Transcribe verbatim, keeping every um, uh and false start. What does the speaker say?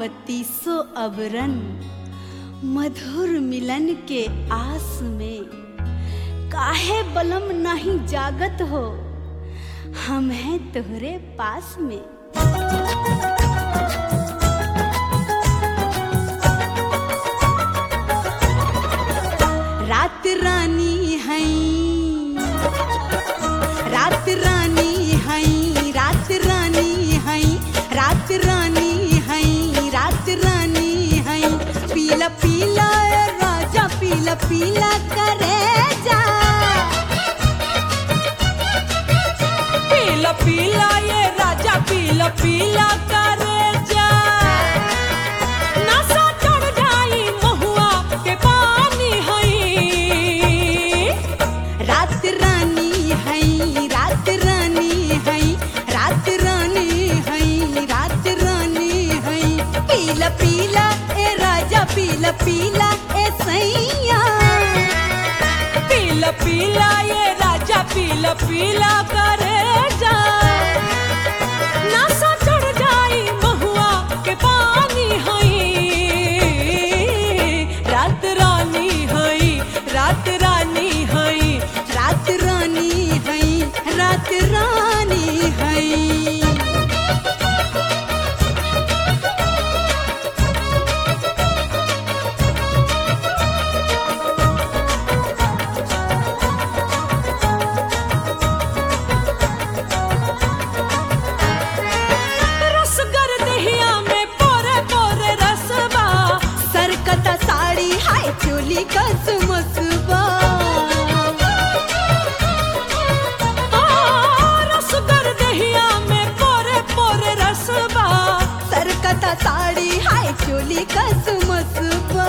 बत्तीसों अबरन मधुर मिलन के आस में काहे बलम नहीं जागत हो, हम हैं तोहरे पास में। रात रानी हई, रात रानी हई, रात रानी हई, रात रानी हई, रात रानी हई। पीला पीला राजा पीला पीला करे जा, पीला पीला ये राजा पीला पीला करे जा। नशा चढ़ जाई महुआ के पानी हई। रात रानी हई, रात रानी हई, रात रानी हई, रात रानी हई। पीला पीला ए राजा पीला पीला ए सैया, पीला पीला ये राजा पीला पीला करे जा। नशा चढ़ जाई महुआ के पानी हई। रात रानी हई, रात रानी हई, रात रानी हई, रात रानी हई। रसगर दहिया में पोरे पोरे रसबा। सरकता साड़ी हाय चोली का सुमसबा। आ, रसगर दहिया में पोरे पोरे रसबा। सरकता साड़ी हाय चोली का सुमसबा।